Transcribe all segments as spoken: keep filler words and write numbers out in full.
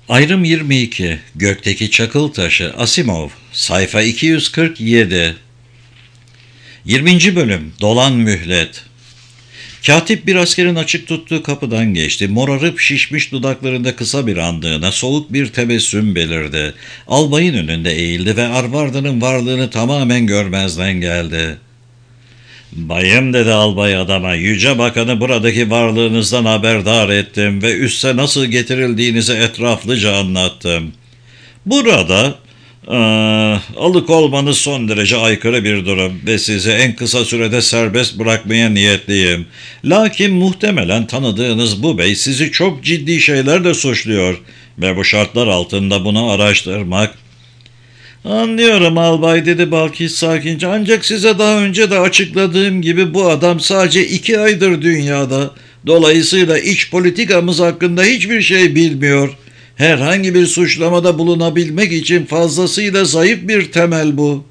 Ayrım yirmi iki. Gökteki Çakıl Taşı. Asimov. Sayfa iki yüz kırk yedi. yirminci. Bölüm. Dolan Mühlet. Katip bir askerin açık tuttuğu kapıdan geçti. Morarıp şişmiş dudaklarında kısa bir andığına soğuk bir tebessüm belirdi. Albayın önünde eğildi ve Arvarda'nın varlığını tamamen görmezden geldi. "Bayım," dedi albay adama, "Yüce Bakanı buradaki varlığınızdan haberdar ettim ve üsse nasıl getirildiğinizi etraflıca anlattım. Burada eee, alık olmanız son derece aykırı bir durum ve sizi en kısa sürede serbest bırakmaya niyetliyim. Lakin muhtemelen tanıdığınız bu bey sizi çok ciddi şeylerle suçluyor ve bu şartlar altında bunu araştırmak..." "Anlıyorum albay," dedi Balkis sakince, "ancak size daha önce de açıkladığım gibi bu adam sadece iki aydır dünyada. Dolayısıyla iç politikamız hakkında hiçbir şey bilmiyor. Herhangi bir suçlamada bulunabilmek için fazlasıyla zayıf bir temel bu."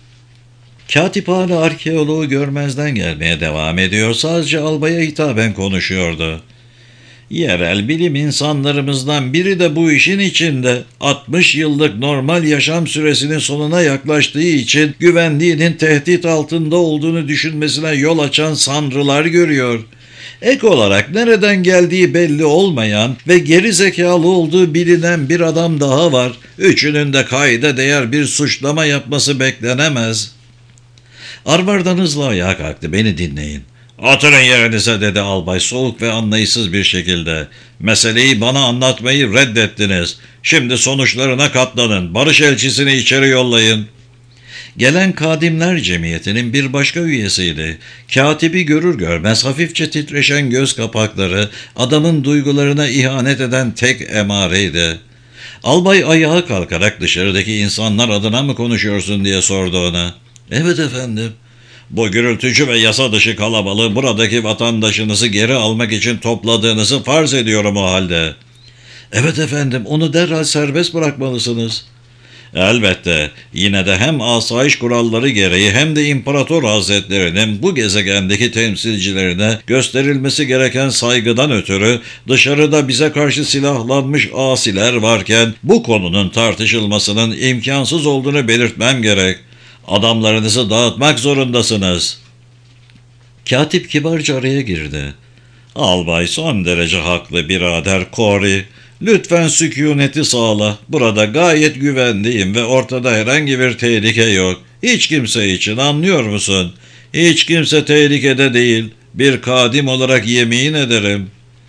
Katip hala arkeoloğu görmezden gelmeye devam ediyor. Sadece albaya hitaben konuşuyordu. "Yerel bilim insanlarımızdan biri de bu işin içinde. altmış yıllık normal yaşam süresinin sonuna yaklaştığı için güvenliğinin tehdit altında olduğunu düşünmesine yol açan sanrılar görüyor. Ek olarak nereden geldiği belli olmayan ve geri zekalı olduğu bilinen bir adam daha var. Üçünün de kayda değer bir suçlama yapması beklenemez." Arvardan hızla ayağa kalktı. "Beni dinleyin." "Oturun yerinize," dedi albay soğuk ve anlayışsız bir şekilde. "Meseleyi bana anlatmayı reddettiniz. Şimdi sonuçlarına katlanın. Barış elçisini içeri yollayın." Gelen Kadimler Cemiyeti'nin bir başka üyesiydi. Katibi görür görmez hafifçe titreşen göz kapakları adamın duygularına ihanet eden tek emareydi. Albay ayağa kalkarak "Dışarıdaki insanlar adına mı konuşuyorsun?" diye sordu ona. "Evet efendim." "Bu gürültücü ve yasa dışı kalabalığı buradaki vatandaşınızı geri almak için topladığınızı farz ediyorum o halde." "Evet efendim, onu derhal serbest bırakmalısınız." "Elbette. Yine de hem asayiş kuralları gereği hem de İmparator Hazretlerinin bu gezegendeki temsilcilerine gösterilmesi gereken saygıdan ötürü dışarıda bize karşı silahlanmış asiler varken bu konunun tartışılmasının imkansız olduğunu belirtmem gerek. Adamlarınızı dağıtmak zorundasınız." Katip kibarca araya girdi. "Albay son derece haklı birader Corey. Lütfen sükûneti sağla. Burada gayet güvenliyim ve ortada herhangi bir tehlike yok. Hiç kimse için, anlıyor musun? Hiç kimse tehlikede değil. Bir kadim olarak yemin ederim."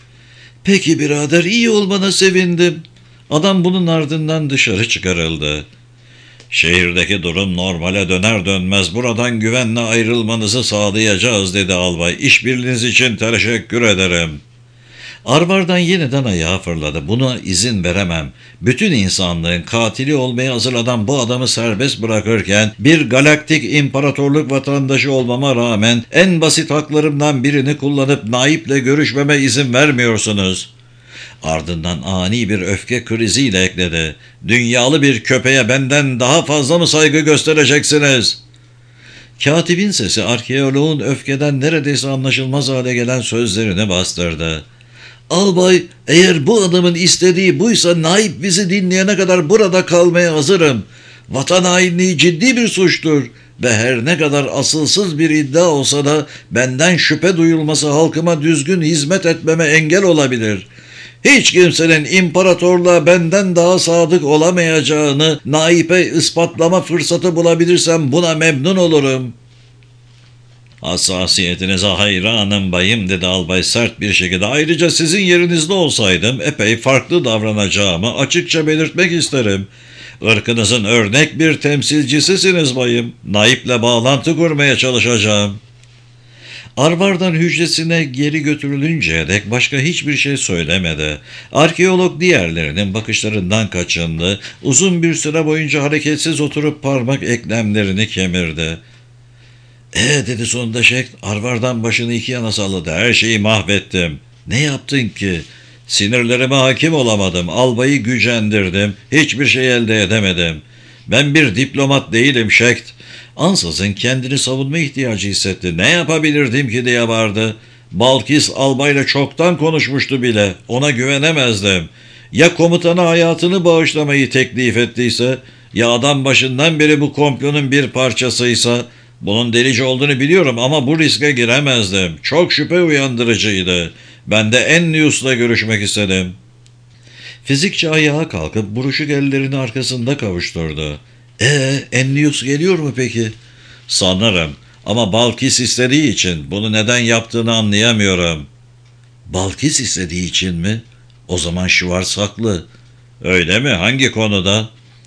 "Peki birader, iyi olmana sevindim." Adam bunun ardından dışarı çıkarıldı. "Şehirdeki durum normale döner dönmez buradan güvenle ayrılmanızı sağlayacağız," dedi albay. "İşbirliğiniz için teşekkür ederim." Arvardan yeniden ayağa fırladı. "Buna izin veremem. Bütün insanlığın katili olmaya hazırlanan bu adamı serbest bırakırken bir galaktik imparatorluk vatandaşı olmama rağmen en basit haklarımdan birini kullanıp naiple görüşmeme izin vermiyorsunuz." Ardından ani bir öfke kriziyle ekledi. "Dünyalı bir köpeğe benden daha fazla mı saygı göstereceksiniz?" Katibin sesi arkeoloğun öfkeden neredeyse anlaşılmaz hale gelen sözlerini bastırdı. "Albay, eğer bu adamın istediği buysa naip bizi dinleyene kadar burada kalmaya hazırım. Vatan hainliği ciddi bir suçtur ve her ne kadar asılsız bir iddia olsa da benden şüphe duyulması halkıma düzgün hizmet etmeme engel olabilir. Hiç kimsenin imparatorluğa benden daha sadık olamayacağını naipe ispatlama fırsatı bulabilirsem buna memnun olurum." "Hassasiyetinize hayranım bayım," dedi albay sert bir şekilde. "Ayrıca sizin yerinizde olsaydım epey farklı davranacağımı açıkça belirtmek isterim. Irkınızın örnek bir temsilcisisiniz bayım. Naip'le bağlantı kurmaya çalışacağım." Arvardan hücresine geri götürülünceye dek başka hiçbir şey söylemedi. Arkeolog diğerlerinin bakışlarından kaçındı. Uzun bir süre boyunca hareketsiz oturup parmak eklemlerini kemirdi. "E," dedi sonunda Şekt. Arvardan başını iki yana salladı. "Her şeyi mahvettim." "Ne yaptın ki?" "Sinirlerime hakim olamadım. Albayı gücendirdim. Hiçbir şey elde edemedim. Ben bir diplomat değilim Şekt." Ansızın kendini savunma ihtiyacı hissetti. "Ne yapabilirdim ki?" diye bağırdı. "Balkis albayla çoktan konuşmuştu bile. Ona güvenemezdim. Ya komutana hayatını bağışlamayı teklif ettiyse, ya adam başından beri bu komplonun bir parçasıysa, bunun delici olduğunu biliyorum ama bu riske giremezdim. Çok şüphe uyandırıcıydı. Ben de Ennius'la görüşmek istedim. Fizikçi ayağa kalkıp buruşuk ellerini arkasında kavuşturdu. Ee, Ennius geliyor mu peki? Sanırım ama Balkis istediği için bunu neden yaptığını anlayamıyorum. Balkis istediği için mi? O zaman Schwartz haklı. Öyle mi? Hangi konuda?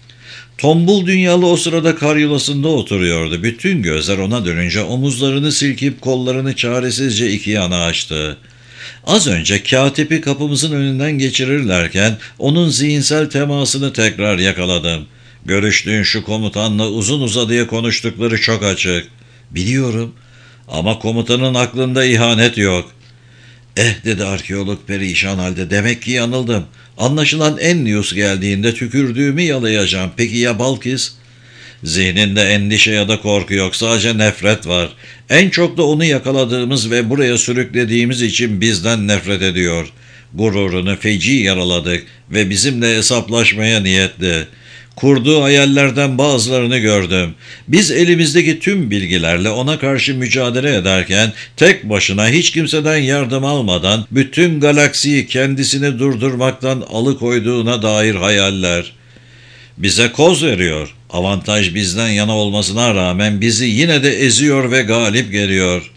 Tombul dünyalı o sırada karyolasında oturuyordu. Bütün gözler ona dönünce omuzlarını silkip kollarını çaresizce iki yana açtı. Az önce katibi kapımızın önünden geçirirlerken onun zihinsel temasını tekrar yakaladım. Görüştüğün şu komutanla uzun uzadıya konuştukları çok açık. Biliyorum ama komutanın aklında ihanet yok. Eh dedi arkeolog perişan halde, demek ki yanıldım. Anlaşılan Ennius geldiğinde tükürdüğümü yalayacağım. Peki ya Balkis? Zihninde endişe ya da korku yok, sadece nefret var. En çok da onu yakaladığımız ve buraya sürüklediğimiz için bizden nefret ediyor. Gururunu feci yaraladık ve bizimle hesaplaşmaya niyetli. Kurduğu hayallerden bazılarını gördüm. Biz elimizdeki tüm bilgilerle ona karşı mücadele ederken tek başına hiç kimseden yardım almadan bütün galaksiyi kendisini durdurmaktan alıkoyduğuna dair hayaller. Bize koz veriyor. Avantaj bizden yana olmasına rağmen bizi yine de eziyor ve galip geliyor.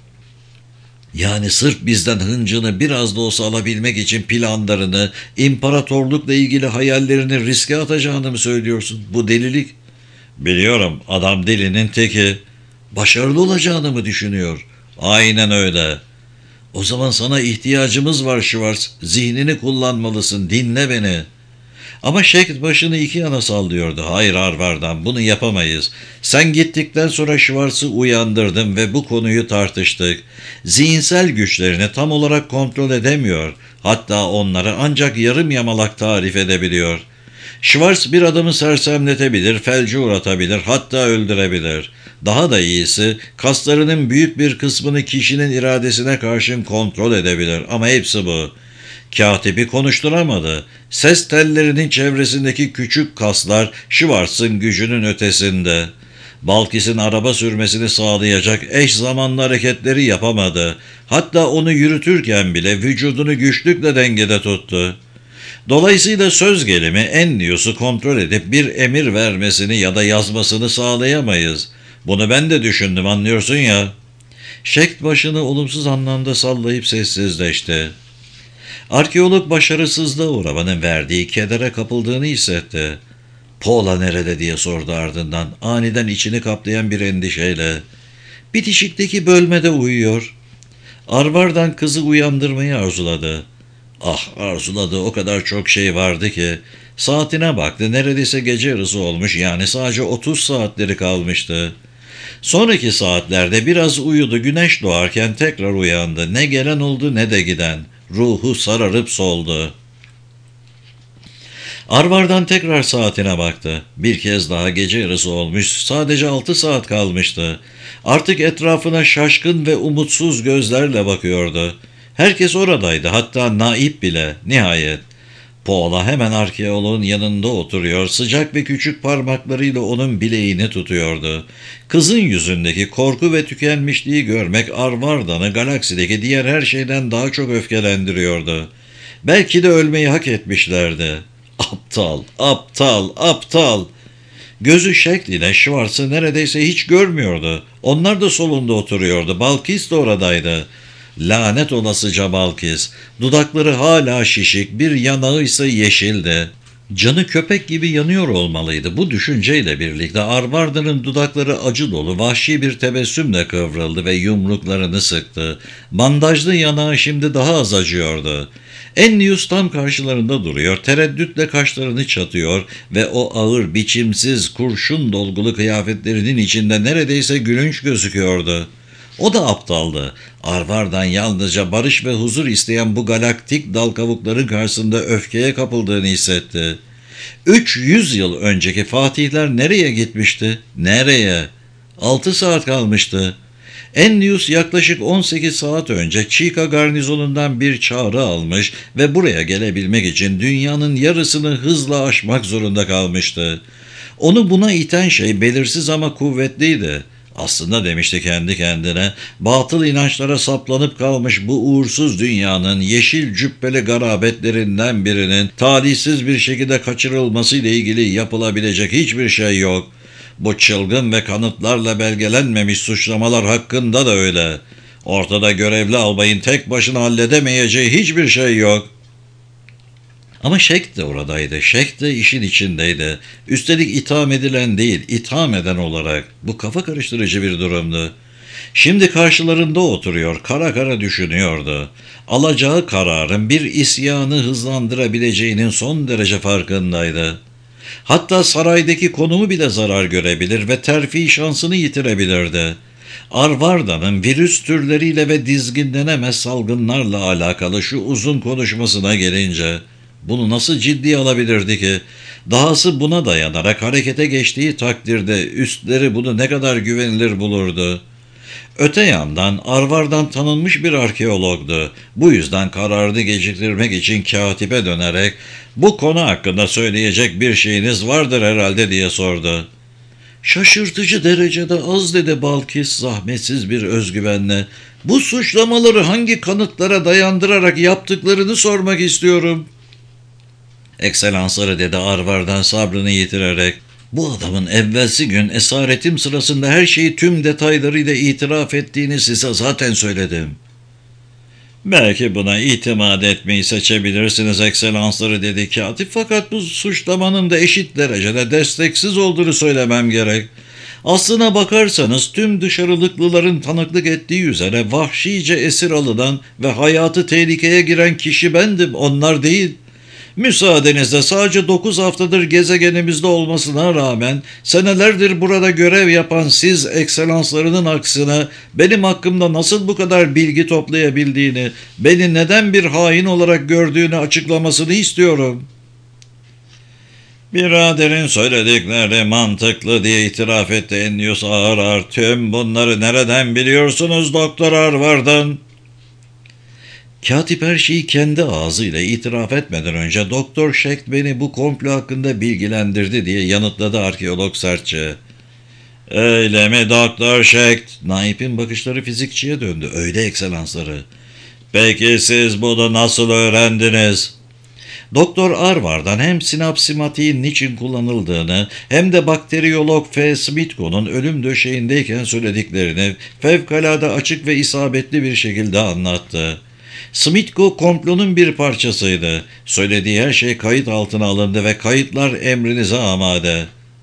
Yani sırf bizden hıncını biraz da olsa alabilmek için planlarını, imparatorlukla ilgili hayallerini riske atacağını mı söylüyorsun? Bu delilik. Biliyorum, adam delinin teki. Başarılı olacağını mı düşünüyor? Aynen öyle. O zaman sana ihtiyacımız var Schwartz. Zihnini kullanmalısın, dinle beni. Ama Şekt başını iki yana sallıyordu. Hayır Arvar'dan, bunu yapamayız. Sen gittikten sonra Schwartz'ı uyandırdım ve bu konuyu tartıştık. Zihinsel güçlerini tam olarak kontrol edemiyor. Hatta onları ancak yarım yamalak tarif edebiliyor. Schwartz bir adamı sersemletebilir, felce uğratabilir, hatta öldürebilir. Daha da iyisi, kaslarının büyük bir kısmını kişinin iradesine karşın kontrol edebilir ama hepsi bu. Katibi konuşturamadı. Ses tellerinin çevresindeki küçük kaslar Schwartz'ın gücünün ötesinde. Balkis'in araba sürmesini sağlayacak eş zamanlı hareketleri yapamadı. Hatta onu yürütürken bile vücudunu güçlükle dengede tuttu. Dolayısıyla söz gelimi Ennius'u kontrol edip bir emir vermesini ya da yazmasını sağlayamayız. Bunu ben de düşündüm, anlıyorsun ya. Şekt başını olumsuz anlamda sallayıp sessizleşti. Arkeolog başarısızlığa uğramanın verdiği kedere kapıldığını hissetti. Paula nerede diye sordu ardından, aniden içini kaplayan bir endişeyle. Bitişikteki bölmede uyuyor. Arvar'dan kızı uyandırmayı arzuladı. Ah, arzuladığı o kadar çok şey vardı ki. Saatine baktı, neredeyse gece yarısı olmuş, yani sadece otuz saatleri kalmıştı. Sonraki saatlerde biraz uyudu, güneş doğarken tekrar uyandı. Ne gelen oldu ne de giden. Ruhu sararıp soldu. Arvar'dan tekrar saatine baktı. Bir kez daha gece yarısı olmuş, sadece altı saat kalmıştı. Artık etrafına şaşkın ve umutsuz gözlerle bakıyordu. Herkes oradaydı, hatta Naip bile, nihayet. Paula hemen arkeoloğun yanında oturuyor, sıcak ve küçük parmaklarıyla onun bileğini tutuyordu. Kızın yüzündeki korku ve tükenmişliği görmek Arvardan'ı galaksideki diğer her şeyden daha çok öfkelendiriyordu. Belki de ölmeyi hak etmişlerdi. Aptal, aptal, aptal. Gözü şekline Schwartz'ı neredeyse hiç görmüyordu. Onlar da solunda oturuyordu. Balkis de oradaydı. Lanet olasıca Balkis. Dudakları hala şişik, bir yanağı ise yeşildi. Canı köpek gibi yanıyor olmalıydı. Bu düşünceyle birlikte Arvardan'ın dudakları acı dolu, vahşi bir tebessümle kıvrıldı ve yumruklarını sıktı. Bandajlı yanağı şimdi daha az acıyordu. Ennius tam karşılarında duruyor, tereddütle kaşlarını çatıyor ve o ağır, biçimsiz, kurşun dolgulu kıyafetlerinin içinde neredeyse gülünç gözüküyordu. O da aptaldı. Arvardan yalnızca barış ve huzur isteyen bu galaktik dal kavukların karşısında öfkeye kapıldığını hissetti. Üç yüz yıl önceki fatihler nereye gitmişti? Nereye? Altı saat kalmıştı. Ennius yaklaşık on sekiz saat önce Chica garnizonundan bir çağrı almış ve buraya gelebilmek için dünyanın yarısını hızla aşmak zorunda kalmıştı. Onu buna iten şey belirsiz ama kuvvetliydi. Aslında demişti kendi kendine, batıl inançlara saplanıp kalmış bu uğursuz dünyanın yeşil cübbeli garabetlerinden birinin talihsiz bir şekilde kaçırılmasıyla ilgili yapılabilecek hiçbir şey yok. Bu çılgın ve kanıtlarla belgelenmemiş suçlamalar hakkında da öyle. Ortada görevli albayın tek başına halledemeyeceği hiçbir şey yok. Ama Şek de oradaydı. Şek de işin içindeydi. Üstelik itham edilen değil, itham eden olarak. Bu kafa karıştırıcı bir durumdu. Şimdi karşılarında oturuyor, kara kara düşünüyordu. Alacağı kararın bir isyanı hızlandırabileceğinin son derece farkındaydı. Hatta saraydaki konumu bile zarar görebilir ve terfi şansını yitirebilirdi. Arvarda'nın virüs türleriyle ve dizginlenemez salgınlarla alakalı şu uzun konuşmasına gelince, bunu nasıl ciddiye alabilirdi ki? Dahası buna dayanarak harekete geçtiği takdirde üstleri bunu ne kadar güvenilir bulurdu. Öte yandan Arvar'dan tanınmış bir arkeologdu. Bu yüzden kararını geciktirmek için katibe dönerek bu konu hakkında söyleyecek bir şeyiniz vardır herhalde diye sordu. Şaşırtıcı derecede az dedi Balkis zahmetsiz bir özgüvenle. Bu suçlamaları hangi kanıtlara dayandırarak yaptıklarını sormak istiyorum. Ekselansları dedi Arvar'dan sabrını yitirerek. Bu adamın evvelsi gün esaretim sırasında her şeyi tüm detaylarıyla itiraf ettiğini size zaten söyledim. Belki buna itimat etmeyi seçebilirsiniz ekselansları dedi katip, fakat bu suçlamanın da eşit derecede desteksiz olduğunu söylemem gerek. Aslına bakarsanız tüm dışarılıklıların tanıklık ettiği üzere vahşice esir alınan ve hayatı tehlikeye giren kişi bendim, onlar değil. Müsaadenizle sadece dokuz haftadır gezegenimizde olmasına rağmen senelerdir burada görev yapan siz ekselanslarının aksine benim hakkımda nasıl bu kadar bilgi toplayabildiğini, beni neden bir hain olarak gördüğünü açıklamasını istiyorum. Biraderin söyledikleri mantıklı diye itiraf etti Ennius ağır ağır. Tüm bunları nereden biliyorsunuz Doktor Arvar'dan? Katip her şeyi kendi ağzıyla itiraf etmeden önce Doktor Şekt beni bu komplo hakkında bilgilendirdi diye yanıtladı arkeolog sertçe. Öyle mi Doktor Şekt? Naip'in bakışları fizikçiye döndü. Öyle ekselansları. Peki siz bunu nasıl öğrendiniz? Doktor Arvar'dan hem sinapsimatiğin niçin kullanıldığını hem de bakteriyolog F. Smitko'nun ölüm döşeğindeyken söylediklerini fevkalade açık ve isabetli bir şekilde anlattı. Smitko komplonun bir parçasıydı. Söylediği her şey kayıt altına alındı ve kayıtlar emrinize amade.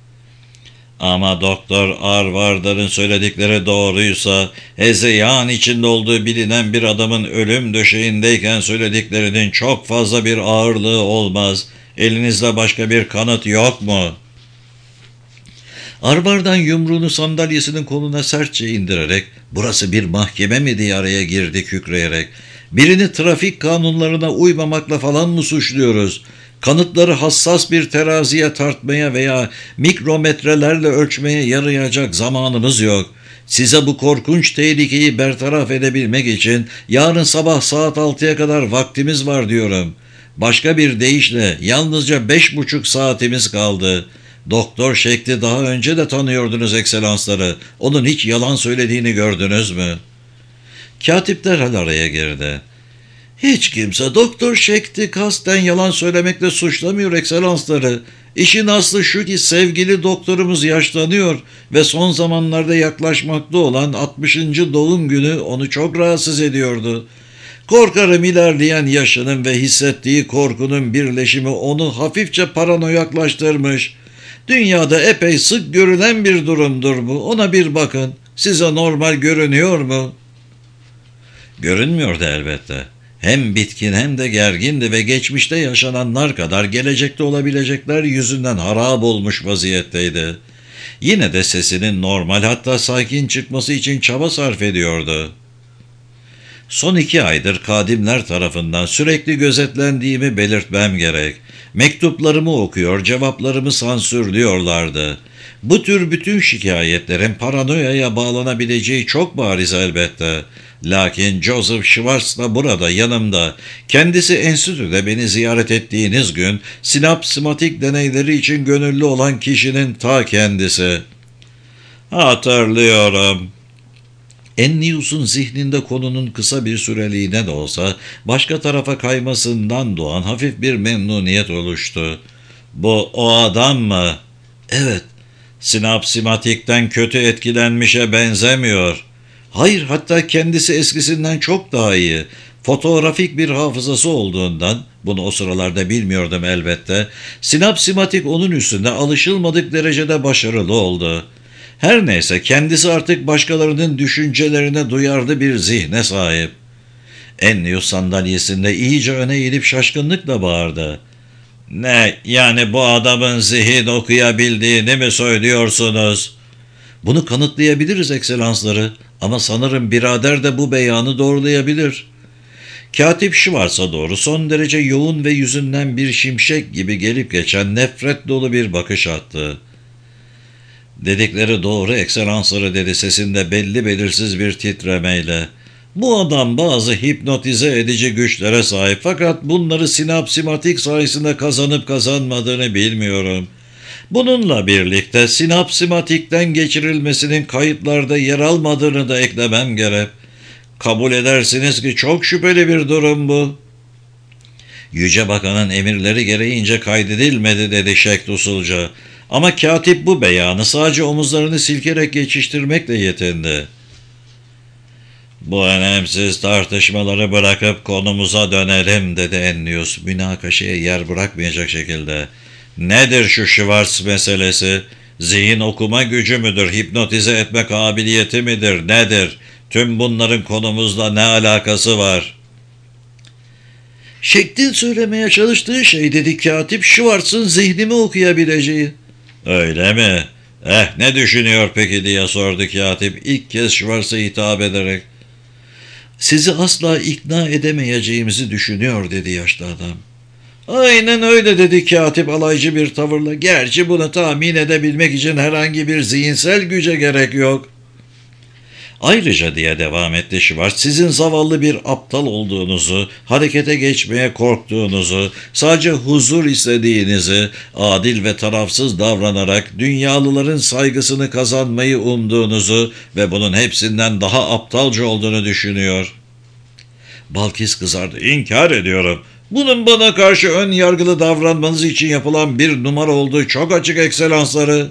Ama Doktor Arvarda'nın söyledikleri doğruysa, hezeyan içinde olduğu bilinen bir adamın ölüm döşeğindeyken söylediklerinin çok fazla bir ağırlığı olmaz. Elinizde başka bir kanıt yok mu? Arvar'dan yumruğunu sandalyesinin koluna sertçe indirerek, burası bir mahkeme mi diye araya girdi kükreyerek. Birini trafik kanunlarına uymamakla falan mı suçluyoruz? Kanıtları hassas bir teraziye tartmaya veya mikrometrelerle ölçmeye yarayacak zamanımız yok. Size bu korkunç tehlikeyi bertaraf edebilmek için yarın sabah saat altıya kadar vaktimiz var diyorum. Başka bir deyişle yalnızca beş buçuk saatimiz kaldı. Doktor Şekt'i daha önce de tanıyordunuz ekselansları. Onun hiç yalan söylediğini gördünüz mü? Katip derhal araya girdi. Hiç kimse Doktor Şekt'i kasten yalan söylemekle suçlamıyor ekselansları. İşin aslı şu ki sevgili doktorumuz yaşlanıyor ve son zamanlarda yaklaşmakta olan altmışıncı doğum günü onu çok rahatsız ediyordu. Korkarım ilerleyen yaşının ve hissettiği korkunun birleşimi onu hafifçe paranoyaklaştırmış. Dünyada epey sık görülen bir durumdur bu. Ona bir bakın. Size normal görünüyor mu? Görünmüyordu elbette. Hem bitkin hem de gergindi ve geçmişte yaşananlar kadar gelecekte olabilecekler yüzünden harap olmuş vaziyetteydi. Yine de sesinin normal, hatta sakin çıkması için çaba sarf ediyordu. Son iki aydır kadimler tarafından sürekli gözetlendiğimi belirtmem gerek. Mektuplarımı okuyor, cevaplarımı sansürlüyorlardı. Bu tür bütün şikayetlerin paranoyaya bağlanabileceği çok bariz elbette. Lakin Joseph Schwartz da burada yanımda. Kendisi enstitüde beni ziyaret ettiğiniz gün sinapsmatik deneyleri için gönüllü olan kişinin ta kendisi. Hatırlıyorum. Ennius'un zihninde konunun kısa bir süreliğine de olsa başka tarafa kaymasından doğan hafif bir memnuniyet oluştu. Bu o adam mı? Evet. Sinapsimatikten kötü etkilenmişe benzemiyor. Hayır, hatta kendisi eskisinden çok daha iyi. Fotoğrafik bir hafızası olduğundan, bunu o sıralarda bilmiyordum elbette, sinapsimatik onun üstünde alışılmadık derecede başarılı oldu. Her neyse, kendisi artık başkalarının düşüncelerine duyarlı bir zihne sahip. Ennius sandalyesinde iyice öne eğilip şaşkınlıkla bağırdı. Ne, yani bu adamın zihin okuyabildiğini mi söylüyorsunuz? Bunu kanıtlayabiliriz ekselansları, ama sanırım birader de bu beyanı doğrulayabilir. Katip Schwartz'a doğru son derece yoğun ve yüzünden bir şimşek gibi gelip geçen nefret dolu bir bakış attı. Dedikleri doğru ekselansları, dedi sesinde belli belirsiz bir titremeyle. Bu adam bazı hipnotize edici güçlere sahip, fakat bunları sinapsimatik sayesinde kazanıp kazanmadığını bilmiyorum. Bununla birlikte sinapsimatikten geçirilmesinin kayıtlarda yer almadığını da eklemem gerek. Kabul edersiniz ki çok şüpheli bir durum bu. Yüce Bakan'ın emirleri gereğince kaydedilmedi, dedi Şekt usulca. Ama katip bu beyanı sadece omuzlarını silkerek geçiştirmekle yetindi. Bu önemsiz tartışmaları bırakıp konumuza dönelim, dedi Ennius münakaşaya yer bırakmayacak şekilde. Nedir şu Schwartz meselesi? Zihin okuma gücü müdür? Hipnotize etme kabiliyeti midir? Nedir? Tüm bunların konumuzla ne alakası var? Şeklin söylemeye çalıştığı şey, dedi katip, Schwartz'ın zihnimi okuyabileceği. Öyle mi? Eh, ne düşünüyor peki, diye sordu katip ilk kez Schwartz'a hitap ederek. Sizi asla ikna edemeyeceğimizi düşünüyor, dedi yaşlı adam. Aynen öyle, dedi katip alaycı bir tavırla. Gerçi bunu tahmin edebilmek için herhangi bir zihinsel güce gerek yok. Ayrıca, diye devam etti Schwartz, sizin zavallı bir aptal olduğunuzu, harekete geçmeye korktuğunuzu, sadece huzur istediğinizi, adil ve tarafsız davranarak dünyalıların saygısını kazanmayı umduğunuzu ve bunun hepsinden daha aptalca olduğunu düşünüyor. Balkis kızardı. İnkar ediyorum. Bunun bana karşı ön yargılı davranmanız için yapılan bir numara olduğu çok açık ekselansları.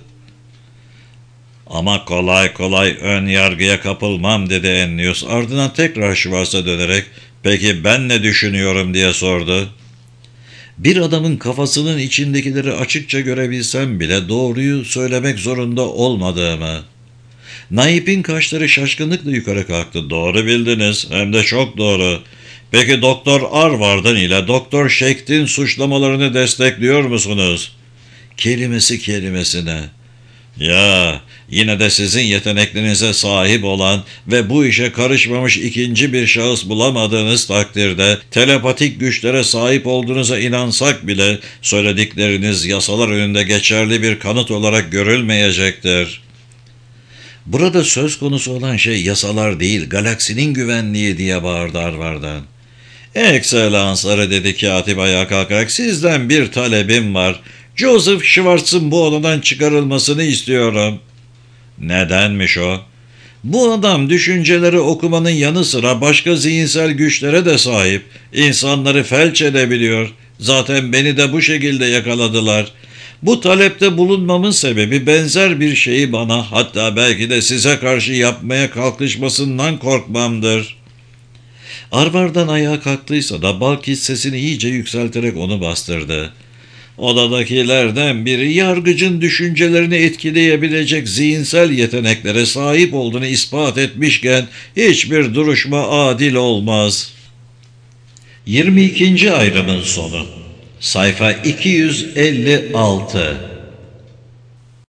Ama kolay kolay ön yargıya kapılmam, dedi Ennius. Ardından tekrar Schwartz'a dönerek, peki ben ne düşünüyorum, diye sordu. Bir adamın kafasının içindekileri açıkça görebilsem bile doğruyu söylemek zorunda olmadığımı. Naip'in kaşları şaşkınlıkla yukarı kalktı. Doğru bildiniz, hem de çok doğru. Peki Doktor Arvard'ın ile Doktor Şekt'in suçlamalarını destekliyor musunuz? Kelimesi kelimesine. Ya, yine de sizin yeteneklerinize sahip olan ve bu işe karışmamış ikinci bir şahıs bulamadığınız takdirde telepatik güçlere sahip olduğunuza inansak bile söyledikleriniz yasalar önünde geçerli bir kanıt olarak görülmeyecektir. Burada söz konusu olan şey yasalar değil, galaksinin güvenliği, diye bağırdı Arvar'dan. Ekselansları, dedi katip ayağa kalkarak, sizden bir talebim var. Joseph Schwartz'ın bu odadan çıkarılmasını istiyorum. Nedenmiş o? Bu adam düşünceleri okumanın yanı sıra başka zihinsel güçlere de sahip. İnsanları felç edebiliyor. Zaten beni de bu şekilde yakaladılar. Bu talepte bulunmamın sebebi benzer bir şeyi bana, hatta belki de size karşı yapmaya kalkışmasından korkmamdır. Arvar'dan ayağa kalktıysa da Balkis sesini iyice yükselterek onu bastırdı. Odadakilerden biri yargıcın düşüncelerini etkileyebilecek zihinsel yeteneklere sahip olduğunu ispat etmişken hiçbir duruşma adil olmaz. yirmi ikinci ayrımın sonu. Sayfa iki yüz elli altı.